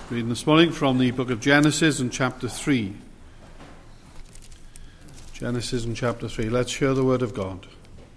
Reading this morning from the book of Genesis and chapter 3. Genesis and chapter 3. Let's hear the word of God.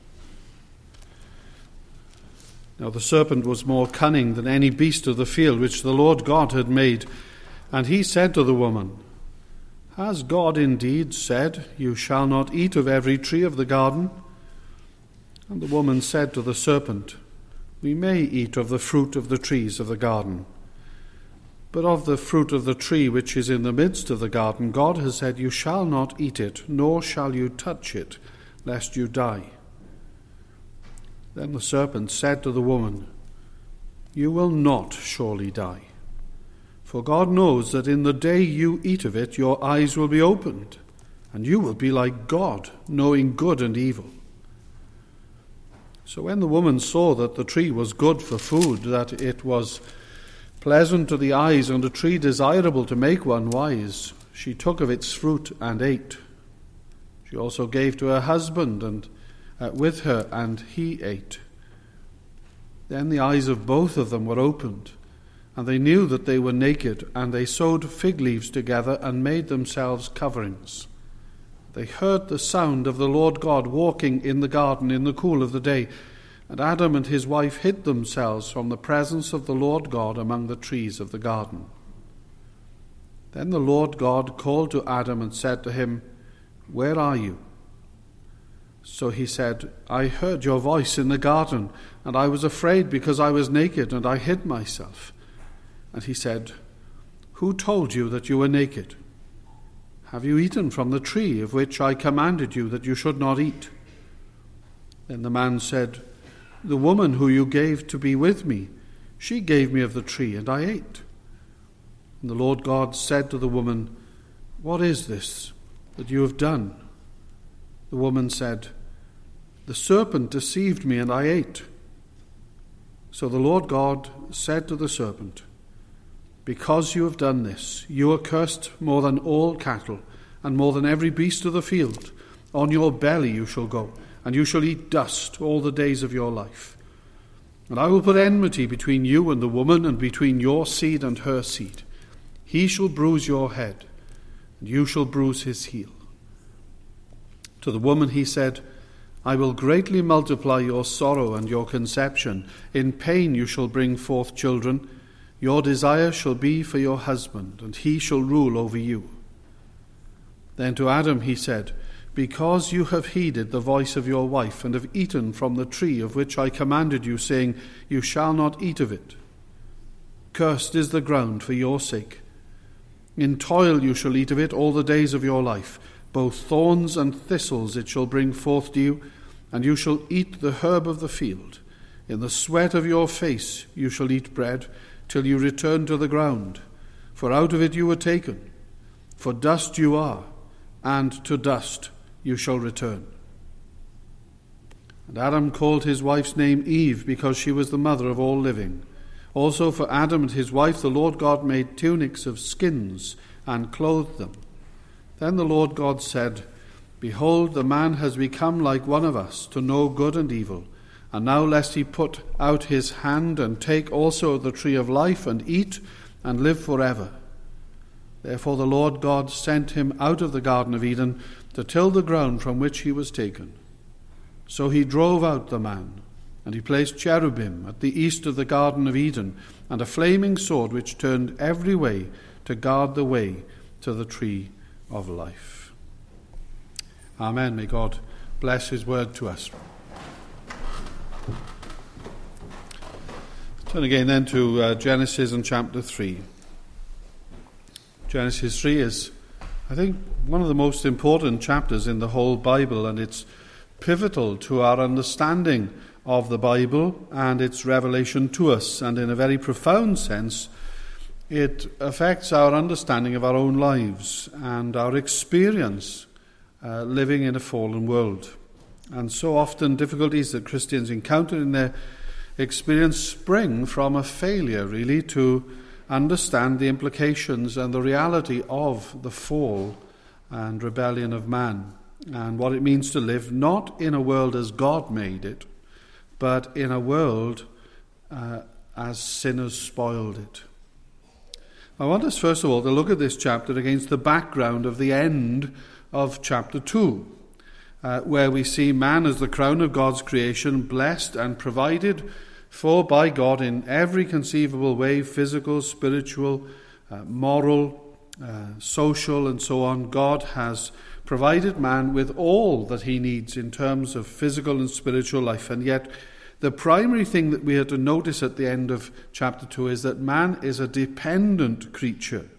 Now the serpent was more cunning than any beast of the field which the Lord God had made. And he said to the woman, Has God indeed said, You shall not eat of every tree of the garden? And the woman said to the serpent, We may eat of the fruit of the trees of the garden. But of the fruit of the tree which is in the midst of the garden, God has said, You shall not eat it, nor shall you touch it, lest you die. Then the serpent said to the woman, You will not surely die. For God knows that in the day you eat of it, your eyes will be opened, and you will be like God, knowing good and evil. So when the woman saw that the tree was good for food, that it was pleasant to the eyes, and a tree desirable to make one wise, she took of its fruit and ate. She also gave to her husband and with her, and he ate. Then the eyes of both of them were opened, and they knew that they were naked, and they sewed fig leaves together and made themselves coverings. They heard the sound of the Lord God walking in the garden in the cool of the day, and Adam and his wife hid themselves from the presence of the Lord God among the trees of the garden. Then the Lord God called to Adam and said to him, Where are you? So he said, I heard your voice in the garden, and I was afraid because I was naked, and I hid myself. And he said, Who told you that you were naked? Have you eaten from the tree of which I commanded you that you should not eat? Then the man said, The woman who you gave to be with me, she gave me of the tree, and I ate. And the Lord God said to the woman, What is this that you have done? The woman said, The serpent deceived me, and I ate. So the Lord God said to the serpent, Because you have done this, you are cursed more than all cattle, and more than every beast of the field. On your belly you shall go, and you shall eat dust all the days of your life. And I will put enmity between you and the woman, and between your seed and her seed. He shall bruise your head, and you shall bruise his heel. To the woman he said, I will greatly multiply your sorrow and your conception. In pain you shall bring forth children. Your desire shall be for your husband, and he shall rule over you. Then to Adam he said, Because you have heeded the voice of your wife, and have eaten from the tree of which I commanded you, saying, You shall not eat of it. Cursed is the ground for your sake. In toil you shall eat of it all the days of your life. Both thorns and thistles it shall bring forth to you, and you shall eat the herb of the field. In the sweat of your face you shall eat bread, till you return to the ground. For out of it you were taken. For dust you are, and to dust you shall return. And Adam called his wife's name Eve, because she was the mother of all living. Also for Adam and his wife the Lord God made tunics of skins, and clothed them. Then the Lord God said, Behold, the man has become like one of us, to know good and evil. And now lest he put out his hand, and take also of the tree of life, and eat, and live forever. Therefore the Lord God sent him out of the Garden of Eden, to till the ground from which he was taken. So he drove out the man, and he placed cherubim at the east of the Garden of Eden, and a flaming sword which turned every way to guard the way to the tree of life. Amen. May God bless his word to us. Turn again then to Genesis and chapter 3. Genesis 3 is, I think, one of the most important chapters in the whole Bible, and it's pivotal to our understanding of the Bible and its revelation to us, and in a very profound sense it affects our understanding of our own lives and our experience living in a fallen world. And so often difficulties that Christians encounter in their experience spring from a failure really to understand the implications and the reality of the fall and rebellion of man, and what it means to live not in a world as God made it, but in a world as sinners spoiled it. I want us first of all to look at this chapter against the background of the end of chapter 2, where we see man as the crown of God's creation, blessed and provided for by God in every conceivable way, physical, spiritual, moral, social, and so on. God has provided man with all that he needs in terms of physical and spiritual life. And yet, the primary thing that we are to notice at the end of chapter 2 is that man is a dependent creature.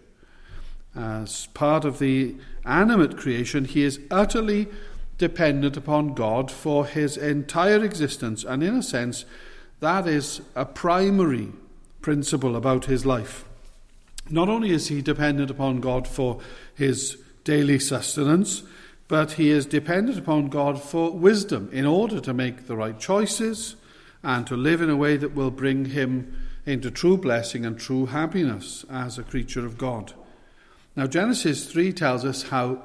As part of the animate creation, he is utterly dependent upon God for his entire existence. And in a sense, that is a primary principle about his life. Not only is he dependent upon God for his daily sustenance, but he is dependent upon God for wisdom in order to make the right choices and to live in a way that will bring him into true blessing and true happiness as a creature of God. Now, Genesis 3 tells us how,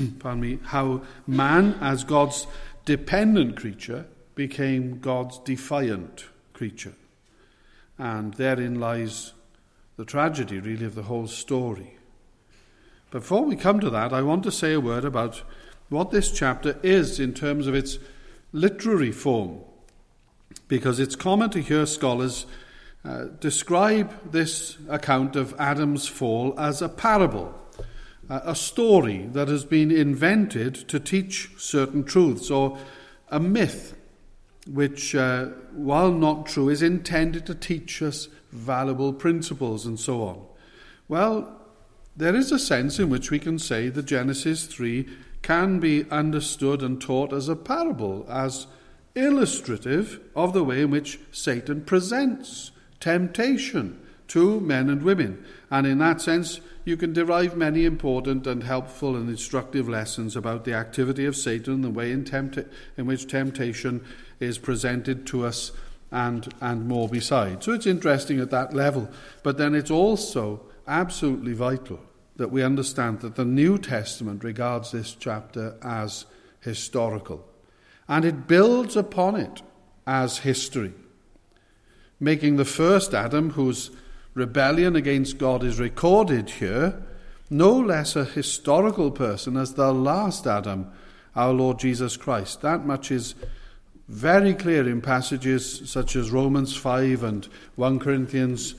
how man, as God's dependent creature, became God's defiant creature. And therein lies the tragedy, really, of the whole story. Before we come to that, I want to say a word about what this chapter is in terms of its literary form, because it's common to hear scholars describe this account of Adam's fall as a parable, a story that has been invented to teach certain truths, or a myth which, while not true, is intended to teach us valuable principles and so on. Well, there is a sense in which we can say that Genesis 3 can be understood and taught as a parable, as illustrative of the way in which Satan presents temptation to men and women. And in that sense, you can derive many important and helpful and instructive lessons about the activity of Satan, the way in which temptation is presented to us, and more besides. So it's interesting at that level. But then it's also absolutely vital that we understand that the New Testament regards this chapter as historical. And it builds upon it as history, making the first Adam, whose rebellion against God is recorded here, no less a historical person as the last Adam, our Lord Jesus Christ. That much is very clear in passages such as Romans 5 and 1 Corinthians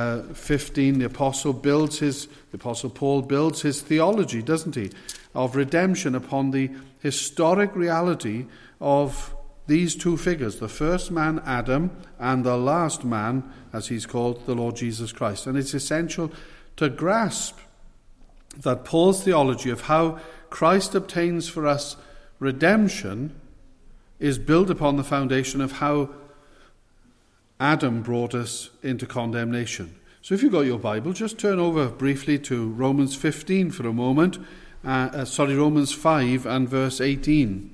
15. The Apostle Paul builds his theology, doesn't he, of redemption upon the historic reality of these two figures, the first man, Adam, and the last man, as he's called, the Lord Jesus Christ. And it's essential to grasp that Paul's theology of how Christ obtains for us redemption is built upon the foundation of how Adam brought us into condemnation. So if you've got your Bible, just turn over briefly to Romans 15 for a moment. Romans 5 and verse 18.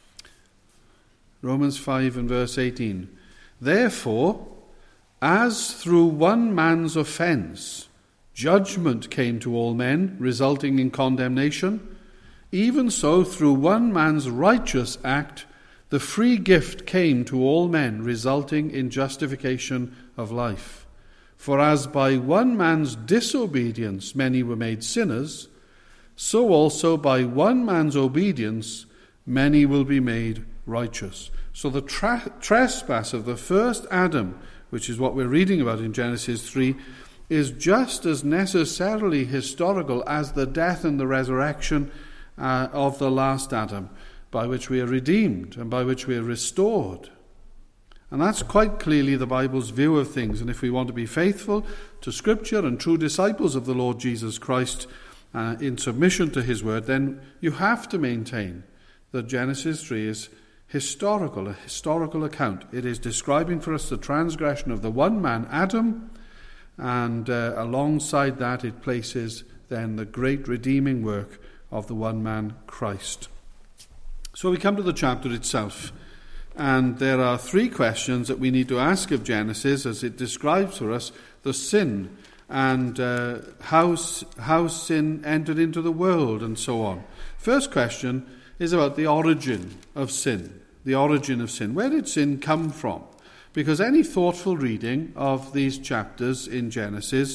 Romans 5 and verse 18. Therefore, as through one man's offense judgment came to all men, resulting in condemnation, even so through one man's righteous act the free gift came to all men, resulting in justification of life. For as by one man's disobedience many were made sinners, so also by one man's obedience many will be made righteous. So the trespass of the first Adam, which is what we're reading about in Genesis 3, is just as necessarily historical as the death and the resurrection of the last Adam, by which we are redeemed and by which we are restored. And that's quite clearly the Bible's view of things. And if we want to be faithful to Scripture and true disciples of the Lord Jesus Christ in submission to his word, then you have to maintain that Genesis 3 is historical, a historical account. It is describing for us the transgression of the one man, Adam, and alongside that it places then the great redeeming work of the one man, Christ. So we come to the chapter itself, and there are three questions that we need to ask of Genesis as it describes for us the sin and how sin entered into the world and so on. First question is about the origin of sin. The origin of sin. Where did sin come from? Because any thoughtful reading of these chapters in Genesis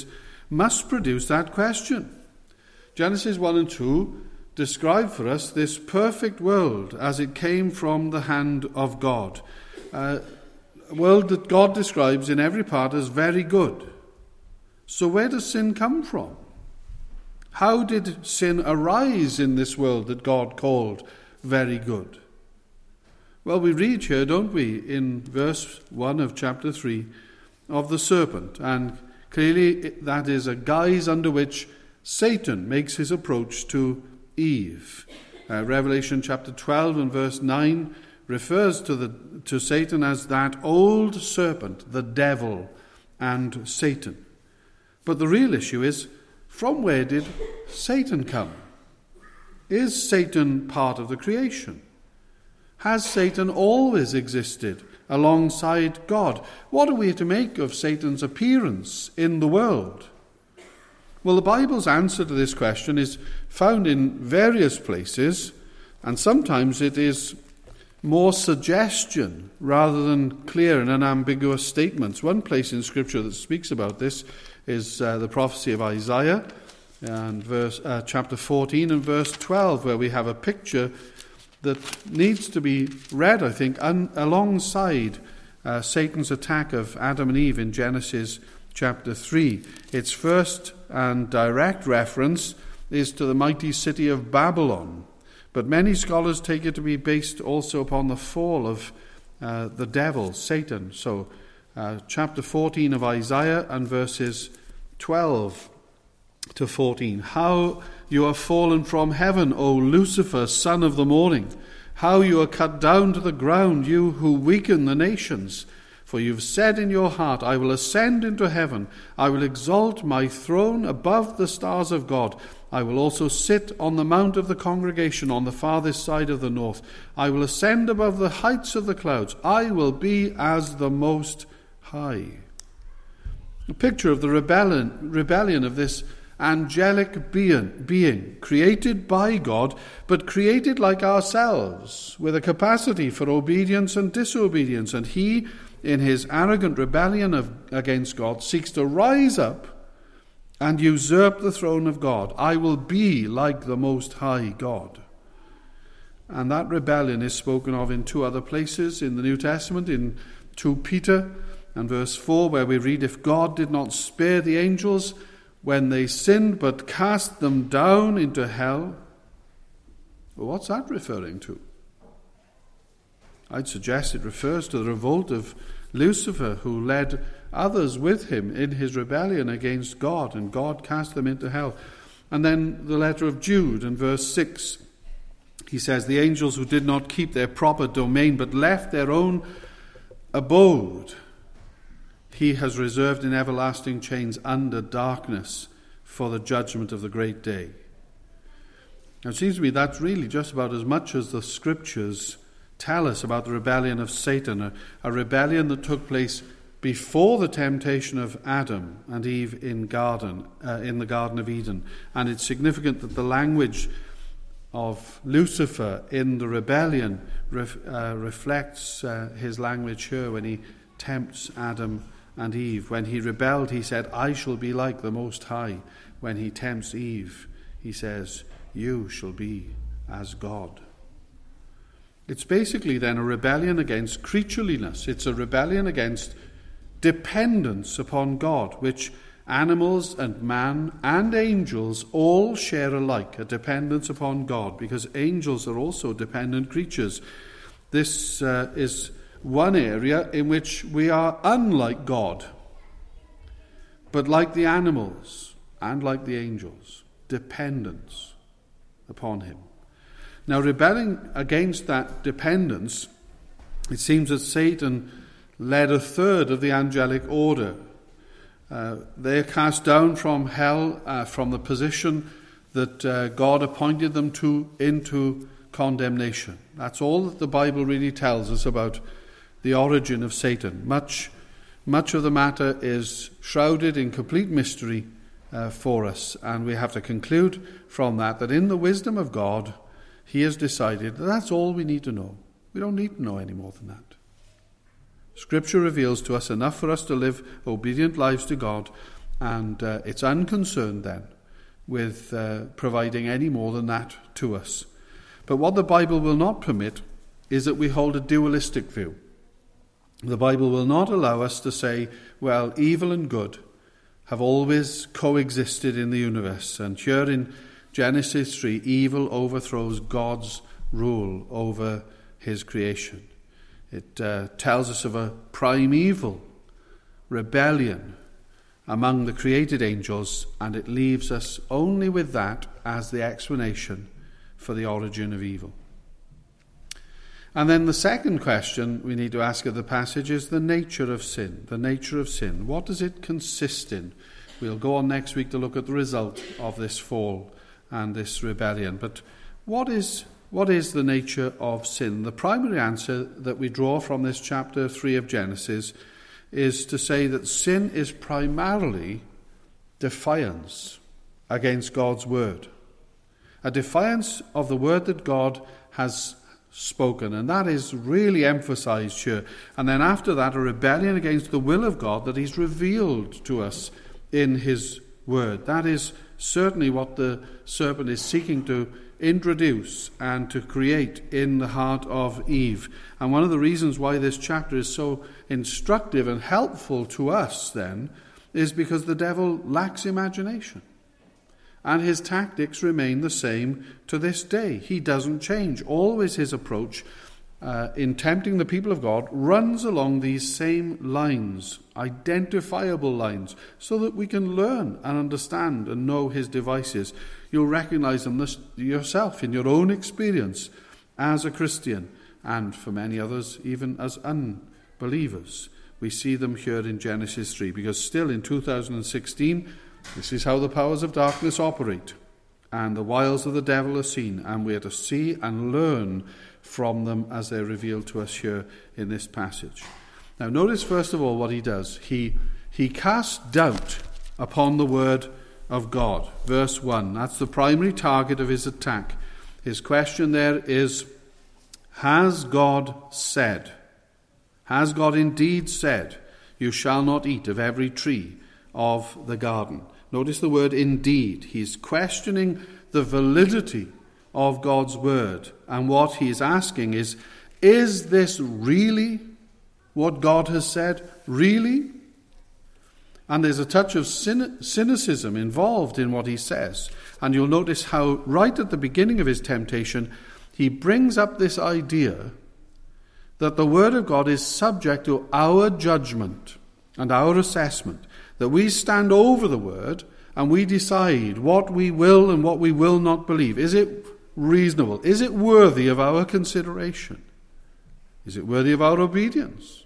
must produce that question. Genesis 1 and 2 describe for us this perfect world as it came from the hand of God. A world that God describes in every part as very good. So where does sin come from? How did sin arise in this world that God called very good? Well, we read here, don't we, in verse 1 of chapter 3, of the serpent. And clearly that is a guise under which Satan makes his approach to Eve. Revelation chapter 12 and verse 9 refers to Satan as that old serpent, the devil and Satan. But the real issue is, from where did Satan come? Is Satan part of the creation? Has Satan always existed alongside God? What are we to make of Satan's appearance in the world? Well, the Bible's answer to this question is found in various places, and sometimes it is more suggestion rather than clear and unambiguous statements. One place in Scripture that speaks about this is the prophecy of Isaiah, and chapter 14 and verse 12, where we have a picture that needs to be read, I think, alongside Satan's attack of Adam and Eve in Genesis chapter 3. Its first and direct reference is to the mighty city of Babylon, but many scholars take it to be based also upon the fall of the devil, Satan. So chapter 14 of Isaiah and verses 12 to 14. How you are fallen from heaven, O Lucifer, son of the morning. How you are cut down to the ground, you who weaken the nations. For you've said in your heart, I will ascend into heaven. I will exalt my throne above the stars of God. I will also sit on the mount of the congregation on the farthest side of the north. I will ascend above the heights of the clouds. I will be as the Most High. A picture of the rebellion of this angelic being, created by God, but created like ourselves, with a capacity for obedience and disobedience. And he, in his arrogant rebellion against God, seeks to rise up and usurp the throne of God. I will be like the Most High God. And that rebellion is spoken of in two other places in the New Testament, in 2 Peter and verse 4, where we read, if God did not spare the angels when they sinned, but cast them down into hell. Well, what's that referring to? I'd suggest it refers to the revolt of Lucifer, who led others with him in his rebellion against God, and God cast them into hell. And then the letter of Jude in verse 6, he says, the angels who did not keep their proper domain, but left their own abode, he has reserved in everlasting chains under darkness for the judgment of the great day. Now it seems to me that's really just about as much as the Scriptures tell us about the rebellion of Satan, a rebellion that took place before the temptation of Adam and Eve in the Garden of Eden. And it's significant that the language of Lucifer in the rebellion reflects his language here when he tempts Adam and Eve. When he rebelled, he said, I shall be like the Most High. When he tempts Eve, he says, you shall be as God. It's basically then a rebellion against creatureliness. It's a rebellion against dependence upon God, which animals and man and angels all share alike, a dependence upon God, because angels are also dependent creatures. This is one area in which we are unlike God, but like the animals and like the angels, dependence upon him. Now, rebelling against that dependence, it seems that Satan led a third of the angelic order. They are cast down from hell, from the position that God appointed them to, into condemnation. That's all that the Bible really tells us about the origin of Satan. Much of the matter is shrouded in complete mystery for us, and we have to conclude from that in the wisdom of God, he has decided that that's all we need to know. We don't need to know any more than that. Scripture reveals to us enough for us to live obedient lives to God, And it's unconcerned then with providing any more than that to us. But what the Bible will not permit is that we hold a dualistic view. The Bible will not allow us to say, well, evil and good have always coexisted in the universe. And here in Genesis 3, evil overthrows God's rule over his creation. It tells us of a primeval rebellion among the created angels, and it leaves us only with that as the explanation for the origin of evil. And then the second question we need to ask of the passage is the nature of sin. The nature of sin. What does it consist in? We'll go on next week to look at the result of this fall and this rebellion. But what is the nature of sin? The primary answer that we draw from this chapter 3 of Genesis is to say that sin is primarily defiance against God's word. A defiance of the word that God has spoken, and that is really emphasized here. And then after that, a rebellion against the will of God that he's revealed to us in his word. That is certainly what the serpent is seeking to introduce and to create in the heart of Eve. And one of the reasons why this chapter is so instructive and helpful to us then is because the devil lacks imagination. And his tactics remain the same to this day. He doesn't change. Always his approach in tempting the people of God runs along these same lines, identifiable lines, so that we can learn and understand and know his devices. You'll recognize them yourself in your own experience as a Christian, and for many others, even as unbelievers. We see them here in Genesis 3, because still in 2016, this is how the powers of darkness operate, and the wiles of the devil are seen, and we are to see and learn from them as they're revealed to us here in this passage. Now notice first of all what he does. He casts doubt upon the word of God. Verse 1, that's the primary target of his attack. His question there is, has God said? Has God indeed said, you shall not eat of every tree of the garden? Notice the word indeed. He's questioning the validity of God's word. And what he's asking is this really what God has said? Really? And there's a touch of cynicism involved in what he says. And you'll notice how right at the beginning of his temptation, he brings up this idea that the word of God is subject to our judgment and our assessment. That we stand over the word and we decide what we will and what we will not believe. Is it reasonable? Is it worthy of our consideration? Is it worthy of our obedience?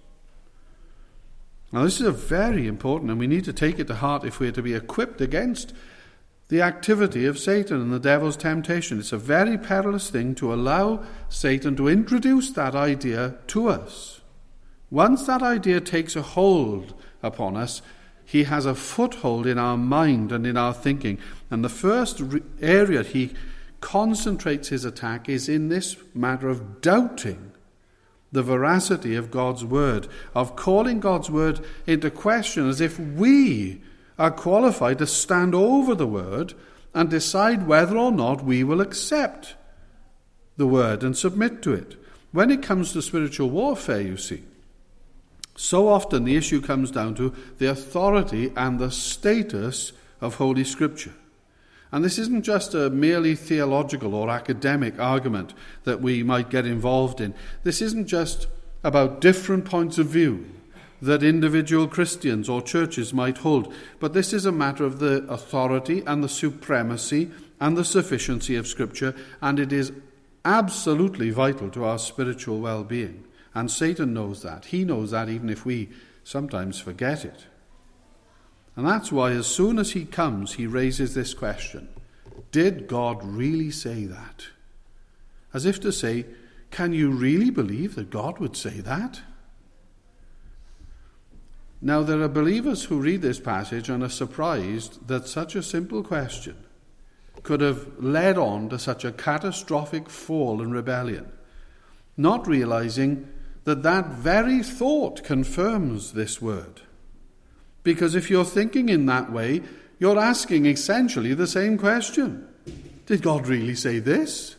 Now this is a very important, and we need to take it to heart if we are to be equipped against the activity of Satan and the devil's temptation. It's a very perilous thing to allow Satan to introduce that idea to us. Once that idea takes a hold upon us, he has a foothold in our mind and in our thinking. And the first area he concentrates his attack is in this matter of doubting the veracity of God's word, of calling God's word into question as if we are qualified to stand over the word and decide whether or not we will accept the word and submit to it. When it comes to spiritual warfare, you see, so often the issue comes down to the authority and the status of Holy Scripture. And this isn't just a merely theological or academic argument that we might get involved in. This isn't just about different points of view that individual Christians or churches might hold, but this is a matter of the authority and the supremacy and the sufficiency of Scripture, and it is absolutely vital to our spiritual well-being. And Satan knows that. He knows that even if we sometimes forget it. And that's why as soon as he comes, he raises this question. Did God really say that? As if to say, can you really believe that God would say that? Now, there are believers who read this passage and are surprised that such a simple question could have led on to such a catastrophic fall and rebellion, not realizing that that very thought confirms this word. Because if you're thinking in that way, you're asking essentially the same question. Did God really say this?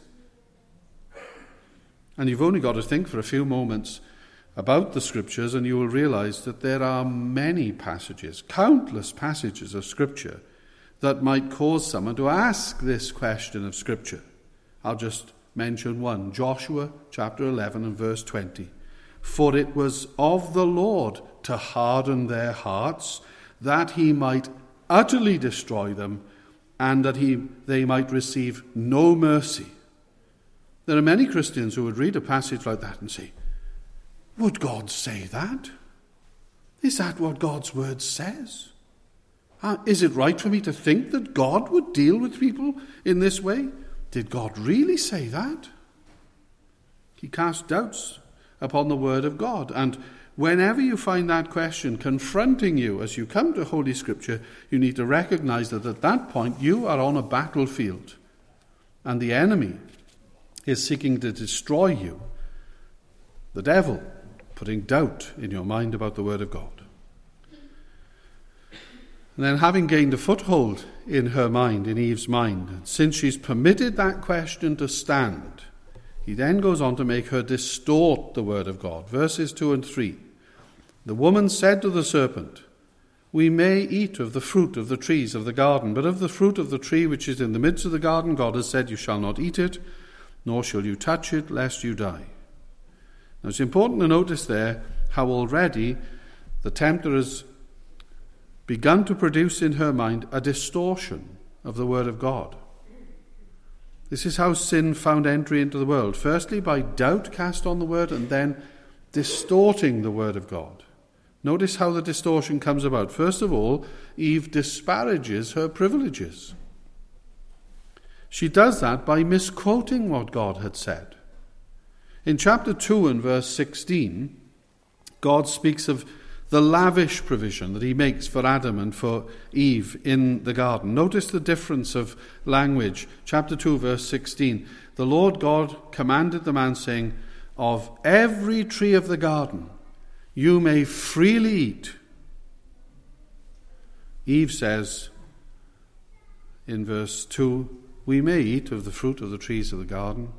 And you've only got to think for a few moments about the Scriptures, and you will realize that there are many passages, countless passages of Scripture, that might cause someone to ask this question of Scripture. I'll just mention one, Joshua chapter 11 and verse 20. For it was of the Lord to harden their hearts, that he might utterly destroy them, and that they might receive no mercy. There are many Christians who would read a passage like that and say, would God say that? Is that what God's word says? Is it right for me to think that God would deal with people in this way? Did God really say that? He cast doubts upon the word of God. And whenever you find that question confronting you as you come to Holy Scripture, you need to recognize that at that point you are on a battlefield and the enemy is seeking to destroy you. The devil putting doubt in your mind about the word of God. And then having gained a foothold in her mind, in Eve's mind, and since she's permitted that question to stand, he then goes on to make her distort the word of God. Verses 2 and 3. The woman said to the serpent, we may eat of the fruit of the trees of the garden, but of the fruit of the tree which is in the midst of the garden, God has said, you shall not eat it, nor shall you touch it, lest you die. Now it's important to notice there how already the tempter has begun to produce in her mind a distortion of the word of God. This is how sin found entry into the world. Firstly, by doubt cast on the word, and then distorting the word of God. Notice how the distortion comes about. First of all, Eve disparages her privileges. She does that by misquoting what God had said. In chapter 2 and verse 16, God speaks of the lavish provision that he makes for Adam and for Eve in the garden. Notice the difference of language. Chapter 2, verse 16. The Lord God commanded the man, saying, of every tree of the garden you may freely eat. Eve says in verse 2, we may eat of the fruit of the trees of the garden.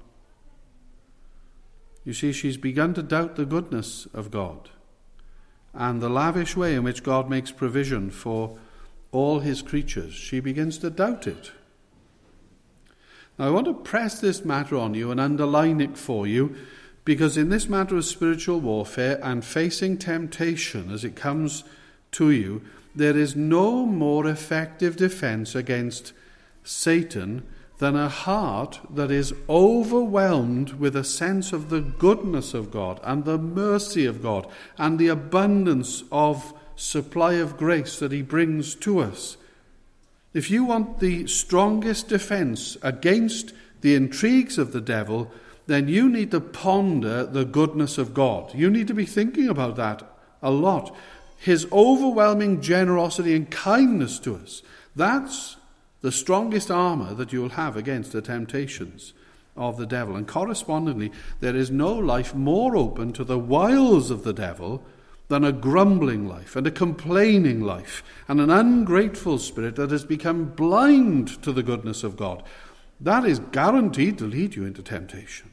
You see, she's begun to doubt the goodness of God and the lavish way in which God makes provision for all his creatures. She begins to doubt it. Now, I want to press this matter on you and underline it for you, because in this matter of spiritual warfare and facing temptation as it comes to you, there is no more effective defense against Satan than a heart that is overwhelmed with a sense of the goodness of God and the mercy of God and the abundance of supply of grace that he brings to us. If you want the strongest defense against the intrigues of the devil, then you need to ponder the goodness of God. You need to be thinking about that a lot. His overwhelming generosity and kindness to us. That's the strongest armor that you'll have against the temptations of the devil. And correspondingly, there is no life more open to the wiles of the devil than a grumbling life and a complaining life and an ungrateful spirit that has become blind to the goodness of God. That is guaranteed to lead you into temptation.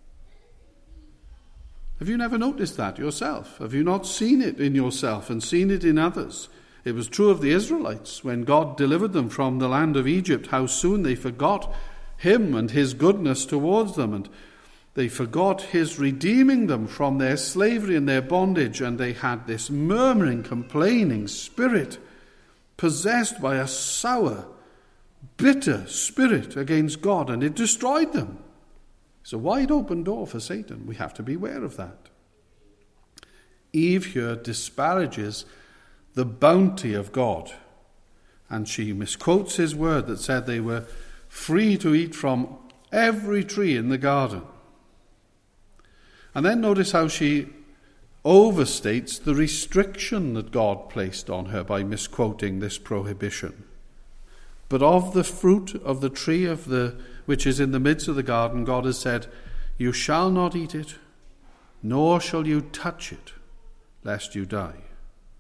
Have you never noticed that yourself? Have you not seen it in yourself and seen it in others? It was true of the Israelites when God delivered them from the land of Egypt, how soon they forgot him and his goodness towards them, and they forgot his redeeming them from their slavery and their bondage, and they had this murmuring, complaining spirit, possessed by a sour, bitter spirit against God, and it destroyed them. It's a wide open door for Satan. We have to be aware of that. Eve here disparages the bounty of God, and she misquotes his word that said they were free to eat from every tree in the garden. And then notice how she overstates the restriction that God placed on her by misquoting this prohibition. But of the fruit of the tree which is in the midst of the garden, God has said, you shall not eat it, nor shall you touch it, lest you die.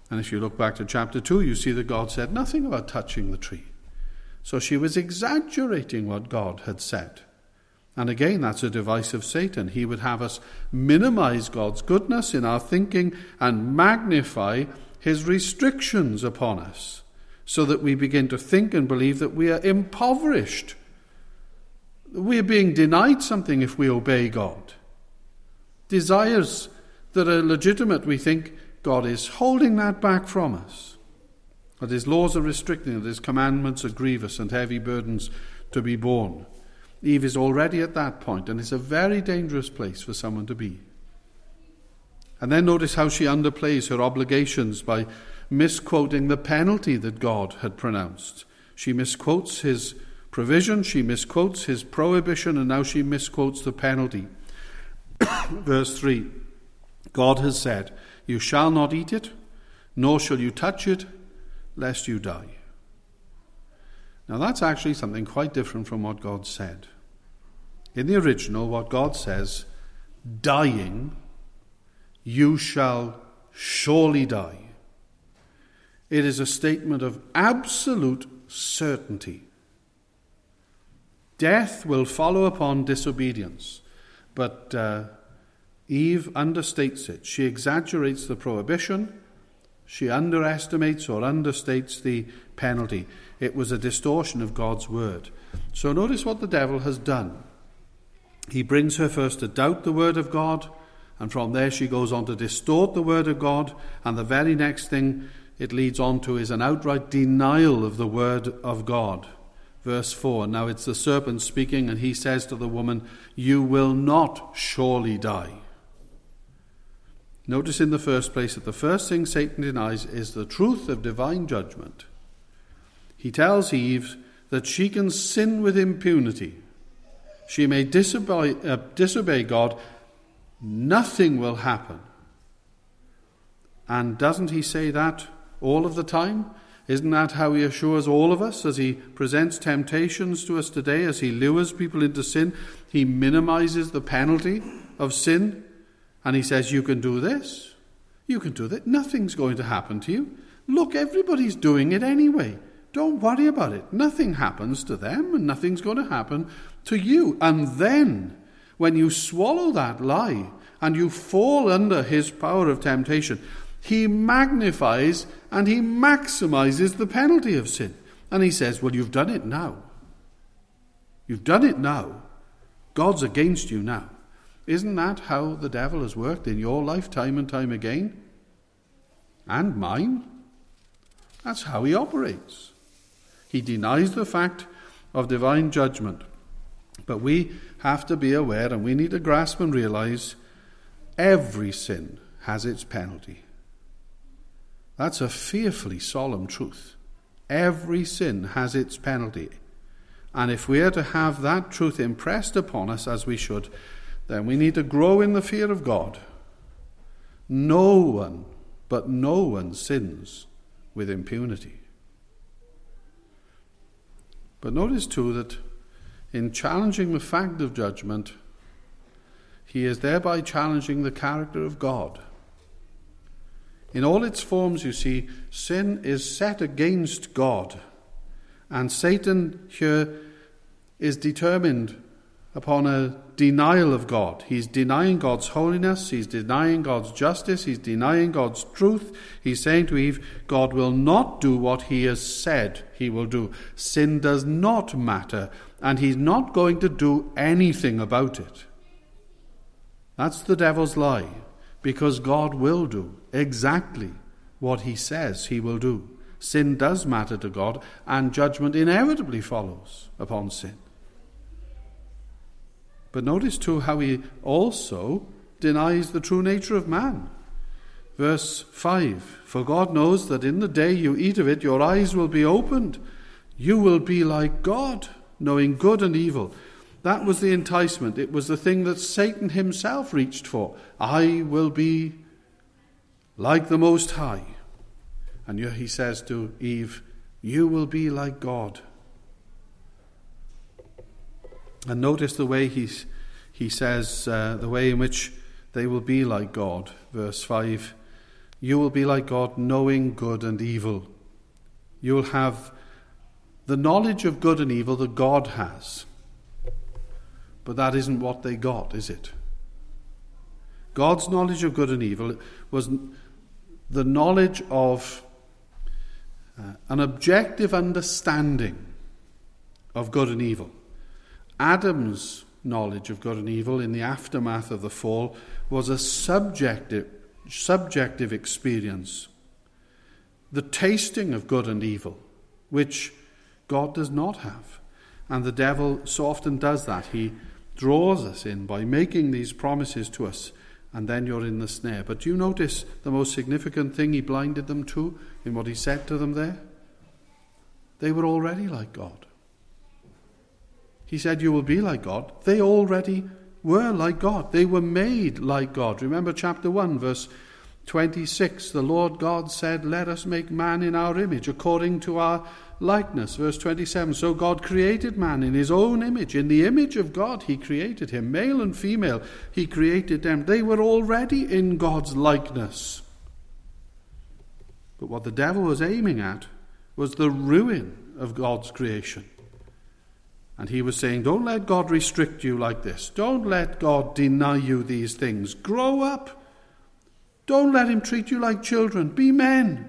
And if you look back to chapter 2, you see that God said nothing about touching the tree. So she was exaggerating what God had said. And again, that's a device of Satan. He would have us minimize God's goodness in our thinking and magnify his restrictions upon us, so that we begin to think and believe that we are impoverished. We are being denied something if we obey God. Desires that are legitimate, we think God is holding that back from us. That his laws are restricting, that his commandments are grievous and heavy burdens to be borne. Eve is already at that point, and it's a very dangerous place for someone to be. And then notice how she underplays her obligations by misquoting the penalty that God had pronounced. She misquotes his provision, she misquotes his prohibition, and now she misquotes the penalty. Verse 3, God has said, "You shall not eat it, nor shall you touch it, lest you die." Now that's actually something quite different from what God said. In the original, what God says, dying, you shall surely die. It is a statement of absolute certainty. Death will follow upon disobedience, but Eve understates it. She exaggerates the prohibition. She underestimates or understates the penalty. It was a distortion of God's word. So notice what the devil has done. He brings her first to doubt the word of God, and from there she goes on to distort the word of God, and the very next thing it leads on to is an outright denial of the word of God. Verse 4, now it's the serpent speaking, and he says to the woman, "You will not surely die." Notice in the first place that the first thing Satan denies is the truth of divine judgment. He tells Eve that she can sin with impunity. She may disobey God. Nothing will happen. And doesn't he say that all of the time? Isn't that how he assures all of us as he presents temptations to us today, as he lures people into sin? He minimizes the penalty of sin, and he says, you can do this, you can do that, nothing's going to happen to you. Look, everybody's doing it anyway. Don't worry about it. Nothing happens to them, and nothing's going to happen to you. And then, when you swallow that lie, and you fall under his power of temptation, he magnifies and he maximizes the penalty of sin. And he says, well, you've done it now. You've done it now. God's against you now. Isn't that how the devil has worked in your life time and time again? And mine? That's how he operates. He denies the fact of divine judgment. But we have to be aware, and we need to grasp and realize, every sin has its penalty. That's a fearfully solemn truth. Every sin has its penalty. And if we are to have that truth impressed upon us as we should, then we need to grow in the fear of God. No one sins with impunity. But notice too that in challenging the fact of judgment, he is thereby challenging the character of God. In all its forms, you see, sin is set against God. And Satan here is determined upon a denial of God. He's denying God's holiness, he's denying God's justice, he's denying God's truth. He's saying to Eve, God will not do what he has said he will do. Sin does not matter, and he's not going to do anything about it. That's the devil's lie, because God will do exactly what he says he will do. Sin does matter to God, and judgment inevitably follows upon sin. But notice too how he also denies the true nature of man. Verse 5, for God knows that in the day you eat of it, your eyes will be opened. You will be like God, knowing good and evil. That was the enticement. It was the thing that Satan himself reached for. I will be like the Most High. And he says to Eve, you will be like God. And notice the way he says, the way in which they will be like God. Verse 5, You will be like God, knowing good and evil. You will have the knowledge of good and evil that God has. But that isn't what they got, is it? God's knowledge of good and evil was the knowledge of an objective understanding of good and evil. Adam's knowledge of good and evil in the aftermath of the fall was a subjective experience, the tasting of good and evil, which God does not have. And the devil so often does that. He draws us in by making these promises to us, and then you're in the snare. But do you notice the most significant thing he blinded them to in what he said to them there? They were already like God. He said, you will be like God. They already were like God. They were made like God. Remember chapter 1, verse 26. The Lord God said, let us make man in our image, according to our likeness. Verse 27. So God created man in his own image. In the image of God he created him. Male and female he created them. They were already in God's likeness. But what the devil was aiming at was the ruin of God's creation. And he was saying, don't let God restrict you like this. Don't let God deny you these things. Grow up. Don't let him treat you like children. Be men.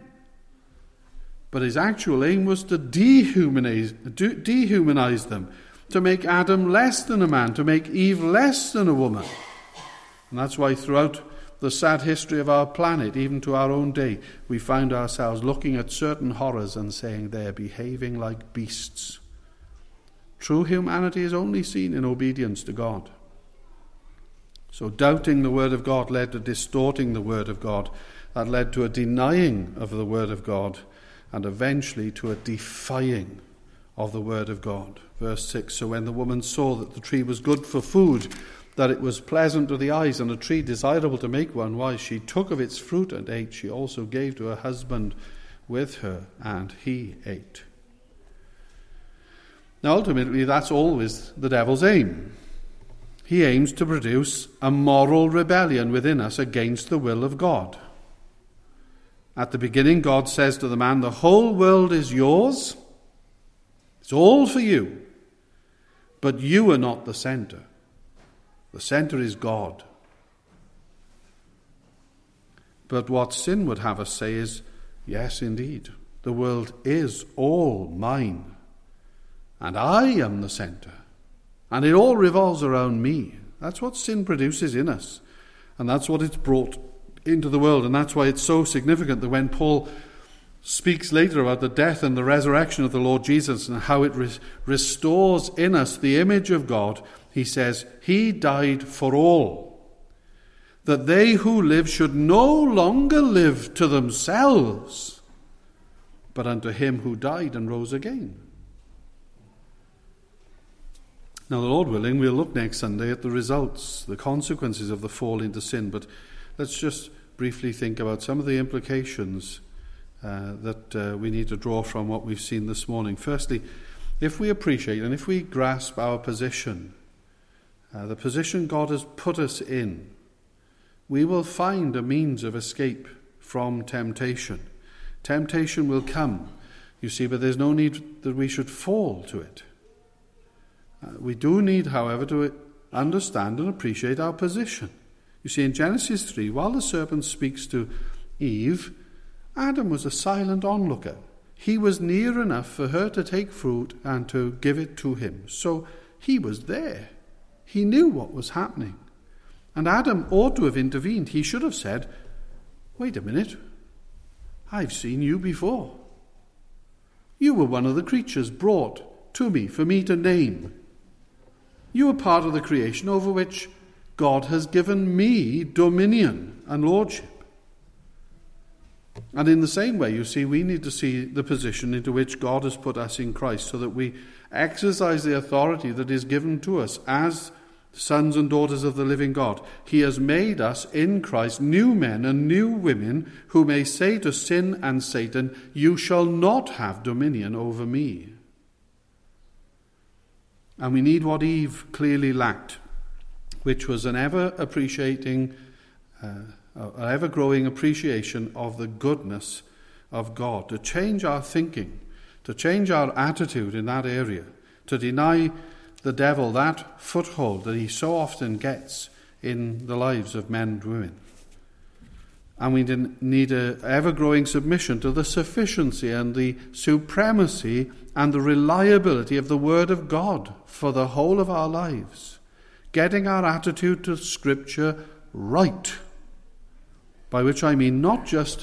But his actual aim was to dehumanize them, to make Adam less than a man, to make Eve less than a woman. And that's why throughout the sad history of our planet, even to our own day, we find ourselves looking at certain horrors and saying they're behaving like beasts. True humanity is only seen in obedience to God. So doubting the word of God led to distorting the word of God. That led to a denying of the word of God, and eventually to a defying of the word of God. Verse 6, so when the woman saw that the tree was good for food, that it was pleasant to the eyes, and a tree desirable to make one wise, she took of its fruit and ate. She also gave to her husband with her, and he ate. Now, ultimately, that's always the devil's aim. He aims to produce a moral rebellion within us against the will of God. At the beginning, God says to the man, the whole world is yours. It's all for you. But you are not the center. The center is God. But what sin would have us say is, yes, indeed, the world is all mine. And I am the center. And it all revolves around me. That's what sin produces in us. And that's what it's brought into the world. And that's why it's so significant that when Paul speaks later about the death and the resurrection of the Lord Jesus and how it restores in us the image of God, he says, he died for all, that they who live should no longer live to themselves, but unto him who died and rose again. Now, the Lord willing, we'll look next Sunday at the results, the consequences of the fall into sin. But let's just briefly think about some of the implications that we need to draw from what we've seen this morning. Firstly, if we appreciate and if we grasp our position, the position God has put us in, we will find a means of escape from temptation. Temptation will come, you see, but there's no need that we should fall to it. We do need, however, to understand and appreciate our position. You see, in Genesis 3, while the serpent speaks to Eve, Adam was a silent onlooker. He was near enough for her to take fruit and to give it to him. So he was there. He knew what was happening. And Adam ought to have intervened. He should have said, wait a minute, I've seen you before. You were one of the creatures brought to me for me to name. You are part of the creation over which God has given me dominion and lordship. And in the same way, you see, we need to see the position into which God has put us in Christ so that we exercise the authority that is given to us as sons and daughters of the living God. He has made us in Christ new men and new women who may say to sin and Satan, you shall not have dominion over me. And we need what Eve clearly lacked, which was an ever-appreciating an ever-growing appreciation of the goodness of God, to change our thinking, to change our attitude in that area, to deny the devil that foothold that he so often gets in the lives of men and women. And we need an ever-growing submission to the sufficiency and the supremacy and the reliability of the Word of God for the whole of our lives, getting our attitude to Scripture right, by which I mean not just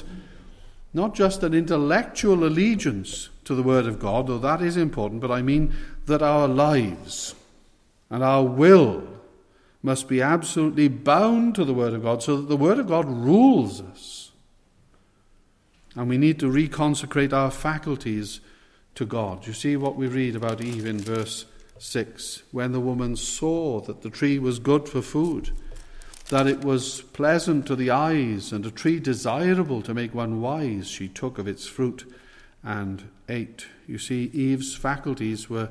an intellectual allegiance to the Word of God, though that is important, but I mean that our lives and our will must be absolutely bound to the Word of God, so that the Word of God rules us. And we need to reconsecrate our faculties to God. You see what we read about Eve in verse 6. When the woman saw that the tree was good for food, that it was pleasant to the eyes, and a tree desirable to make one wise, she took of its fruit and ate. You see, Eve's faculties were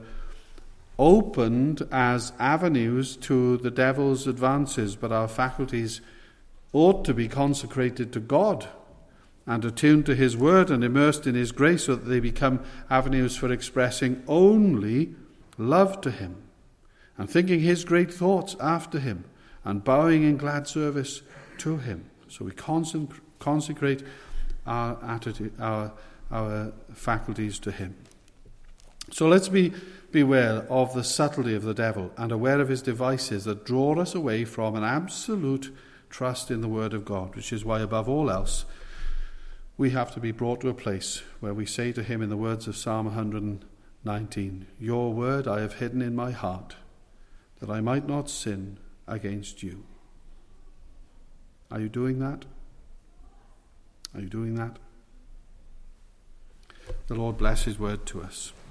opened as avenues to the devil's advances, but our faculties ought to be consecrated to God and attuned to his word and immersed in his grace, so that they become avenues for expressing only love to him and thinking his great thoughts after him and bowing in glad service to him. So we consecrate our attitude, our faculties to him. So let's beware of the subtlety of the devil and aware of his devices that draw us away from an absolute trust in the Word of God, which is why, above all else, we have to be brought to a place where we say to him in the words of Psalm 119, "Your word I have hidden in my heart, that I might not sin against you." Are you doing that? Are you doing that? The Lord bless his word to us.